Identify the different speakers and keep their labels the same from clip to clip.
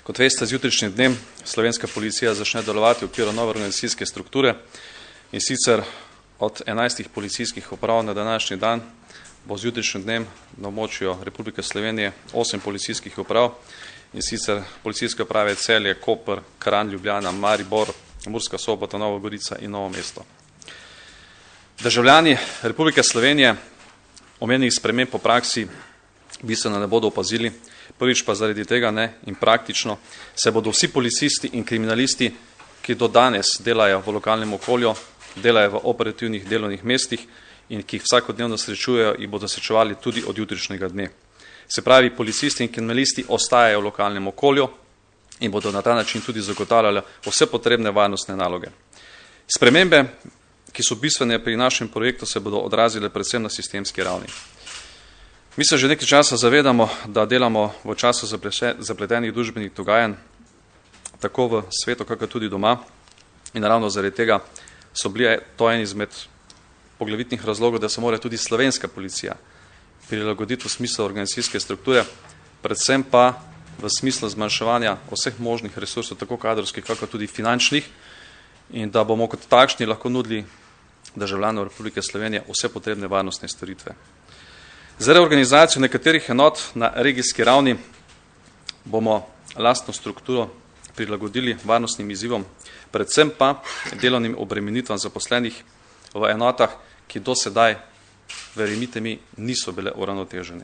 Speaker 1: Kot veste, z jutrišnjim dnem slovenska policija začne delovati v okviru nove organizacijske strukture in sicer od 11 policijskih uprav na današnji dan bo z jutrišnjim dnem na območju Republike Slovenije 8 policijskih uprav in sicer policijske uprave Celje, Koper, Kranj, Ljubljana, Maribor, Murska Sobota, Nova Gorica in Novo mesto. Državljani Republike Slovenije omenjenih sprememb po praksi bistveno ne bodo opazili, prvič pa zaradi tega ne in praktično se bodo vsi policisti in kriminalisti, ki do danes delajo v lokalnem okolju, delajo v operativnih delovnih mestih in ki jih vsakodnevno srečujejo, jih bodo srečevali tudi od jutrišnjega dne. Se pravi, policisti in kriminalisti ostajajo v lokalnem okolju in bodo na ta način tudi zagotavljali vse potrebne varnostne naloge. Spremembe, ki so bistvene pri našem projektu, se bodo odrazile predvsem na sistemski ravni. Mi se že nekaj časa zavedamo, da delamo v času zapletenih družbenih dogajanj, tako v svetu, kakor tudi doma, in ravno zaradi tega so bili to en izmed poglavitnih razlogov, da se mora tudi slovenska policija prilagoditi v smislu organizacijske strukture, predvsem pa v smislu zmanjševanja vseh možnih resursov, tako kadrovskih, kakor tudi finančnih, in da bomo kot takšni lahko nudili državljanom Republike Slovenije vse potrebne varnostne storitve. Za reorganizacijo nekaterih enot na regijski ravni bomo lastno strukturo prilagodili varnostnim izzivom, predvsem pa delovnim obremenitvam zaposlenih v enotah, ki do sedaj, verjemite mi, niso bile uravnotežene.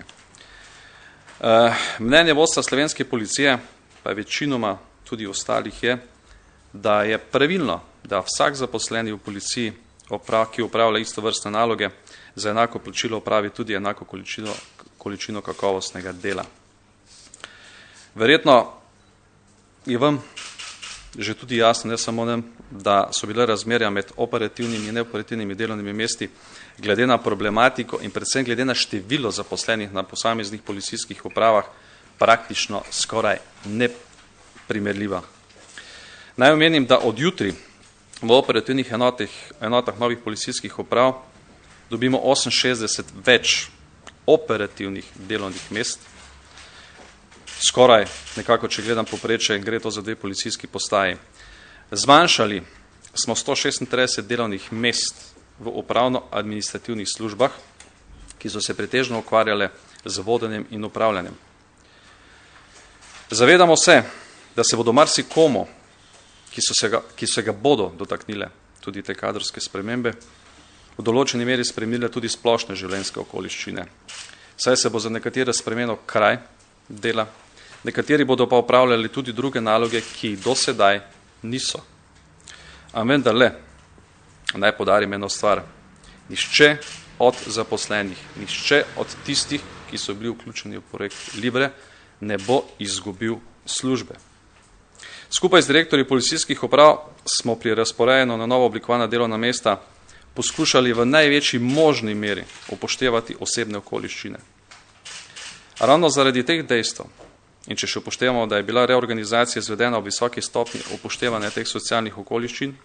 Speaker 1: Mnenje vodstva slovenske policije, pa večinoma tudi ostalih je, da je pravilno, da vsak zaposleni v policiji, ki upravlja istovrstne naloge, za enako plačilo opravi tudi enako količino kakovostnega dela. Verjetno je vam že tudi jasno, ne samo nam, da so bile razmerja med operativnimi in neoperativnimi delovnimi mesti glede na problematiko in predvsem glede na število zaposlenih na posameznih policijskih upravah praktično skoraj neprimerljiva. Naj omenim, da od jutri v operativnih enotah novih policijskih uprav dobimo 68 več operativnih delovnih mest. Skoraj nekako, če gledam povprečje, gre to za 2 policijski postaji. Zmanjšali smo 136 delovnih mest v upravno-administrativnih službah, ki so se pretežno ukvarjale z vodenjem in upravljanjem. Zavedamo se, da se bodo marsikomu, ki se ga bodo dotaknile tudi te kadrovske spremembe, v določeni meri spremenile tudi splošne življenjske okoliščine. Saj se bo za nekatere spremenil kraj dela, nekateri bodo pa opravljali tudi druge naloge, ki do sedaj niso. A vendarle, naj podarim eno stvar, nihče od zaposlenih, nihče od tistih, ki so bili vključeni v projekt Libre, ne bo izgubil službe. Skupaj z direktorji policijskih uprav smo pri razporejanju na novo oblikovana delovna mesta poskušali v največji možni meri upoštevati osebne okoliščine. Ravno zaradi teh dejstev, in če še upoštevamo, da je bila reorganizacija izvedena v visoki stopnji upoštevanja teh socialnih okoliščin,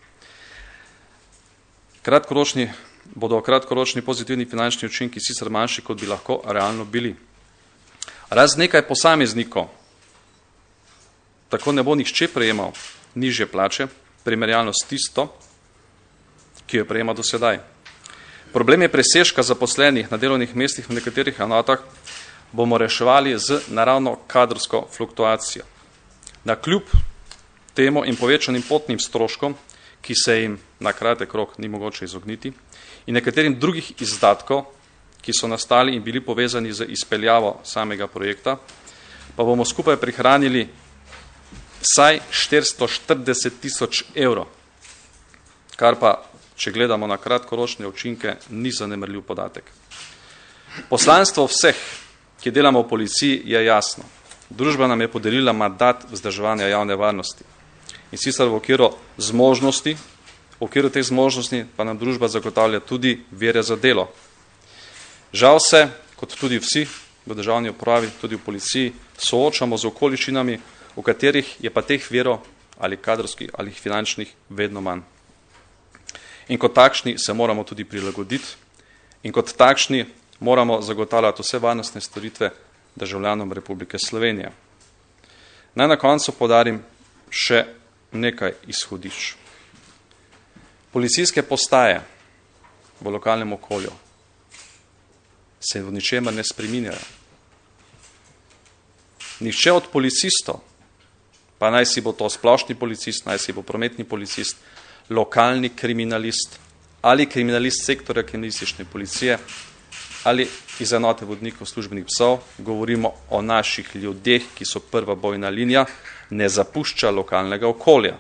Speaker 1: bodo kratkoročni pozitivni finančni učinki sicer manjši, kot bi lahko realno bili. Razen nekaj posameznikov, tako ne bo nihče prejemal nižje plače, primerjalno s tisto, ki jo prejema do sedaj. Problem je presežka zaposlenih na delovnih mestih v nekaterih enotah bomo reševali z naravno kadrovsko fluktuacijo. Nakljub temu in povečanim potnim stroškom, ki se jim na kratek rok ni mogoče izogniti, in nekaterim drugih izdatkov, ki so nastali in bili povezani z izpeljavo samega projekta, pa bomo skupaj prihranili vsaj 440 000 evrov, kar pa, če gledamo na kratkoročne učinke, ni zanemarljiv podatek. Poslanstvo vseh, ki delamo v policiji, je jasno. Družba nam je podelila mandat vzdrževanja javne varnosti. In sicer v okviru teh zmožnosti pa nam družba zagotavlja tudi vire za delo. Žal se, kot tudi vsi v državni upravi, tudi v policiji, soočamo z okoliščinami, v katerih je pa teh virov ali kadrovskih ali finančnih vedno manj. In kot takšni se moramo tudi prilagoditi in kot takšni moramo zagotavljati vse varnostne storitve državljanom Republike Slovenije. Naj na koncu podarim še nekaj izhodišč. Policijske postaje v lokalnem okolju se v ničemer ne spreminjajo. Nihče od policistov, pa naj si bo to splošni policist, naj si bo prometni policist, lokalni kriminalist ali kriminalist sektorja kriminalistične policije ali iz enote vodnikov službenih psov, govorimo o naših ljudeh, ki so prva bojna linija, ne zapušča lokalnega okolja.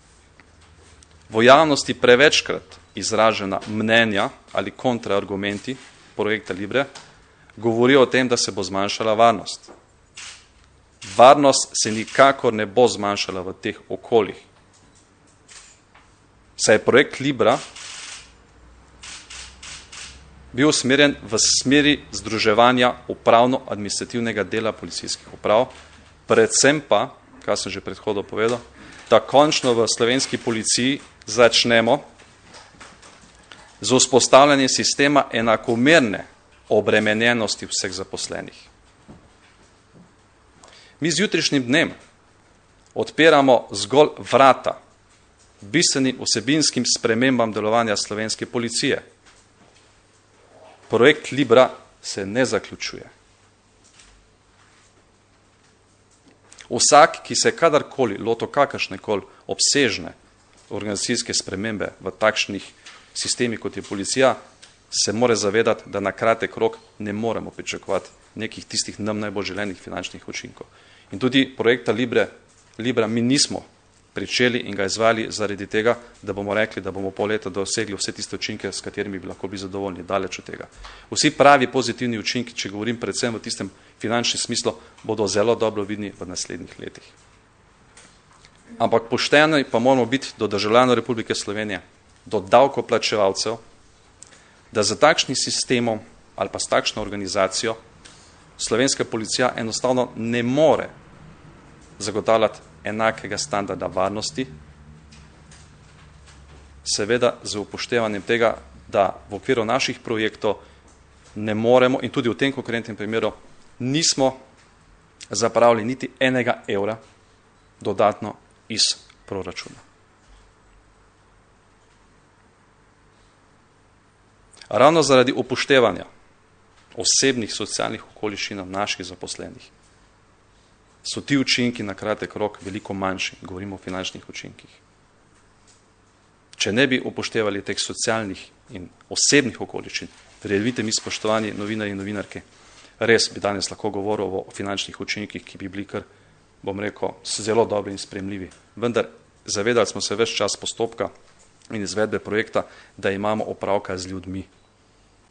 Speaker 1: V javnosti prevečkrat izražena mnenja ali kontraargumenti projekta Libre govorijo o tem, da se bo zmanjšala varnost. Varnost se nikakor ne bo zmanjšala v teh okoljih. Saj je projekt Libra bil usmerjen v smeri združevanja upravno-administrativnega dela policijskih uprav, predvsem pa, kar sem že predhodno povedal, da končno v slovenski policiji začnemo z vzpostavljanjem sistema enakomerne obremenjenosti vseh zaposlenih. Mi z jutrišnjim dnem odpiramo zgolj vrata bistvenim vsebinskim spremembam delovanja slovenske policije. Projekt Libra se ne zaključuje. Vsak, ki se kadarkoli loto kakršnekoli obsežne organizacijske spremembe v takšnih sistemih, kot je policija, se mora zavedati, da na kratek rok ne moremo pričakovati nekih tistih nam najbolj želenih finančnih učinkov. In tudi projekta Libra mi nismo pričeli in ga izvali zaradi tega, da bomo rekli, da bomo pol leta dosegli vse tiste učinke, s katerimi bi lahko bili zadovoljni, daleč od tega. Vsi pravi pozitivni učinki, če govorim predvsem v tistem finančnem smislu, bodo zelo dobro vidni v naslednjih letih. Ampak pošteni pa moramo biti do državljanov Republike Slovenije, do davkoplačevalcev, da za takšnim sistemom ali pa s takšno organizacijo slovenska policija enostavno ne more zagotavljati enakega standarda varnosti, seveda z upoštevanjem tega, da v okviru naših projektov ne moremo in tudi v tem konkretnem primeru nismo zapravili niti enega evra dodatno iz proračuna. Ravno zaradi upoštevanja osebnih socialnih okoliščin naših zaposlenih so ti učinki na kratek rok veliko manjši, govorimo o finančnih učinkih. Če ne bi upoštevali teh socialnih in osebnih okoliščin, verjemite mi, spoštovani novinarji in novinarke, res bi danes lahko govoril o finančnih učinkih, ki bi bili kar, bom rekel, zelo dobri in sprejemljivi. Vendar zavedali smo se ves čas postopka in izvedbe projekta, da imamo opravka z ljudmi.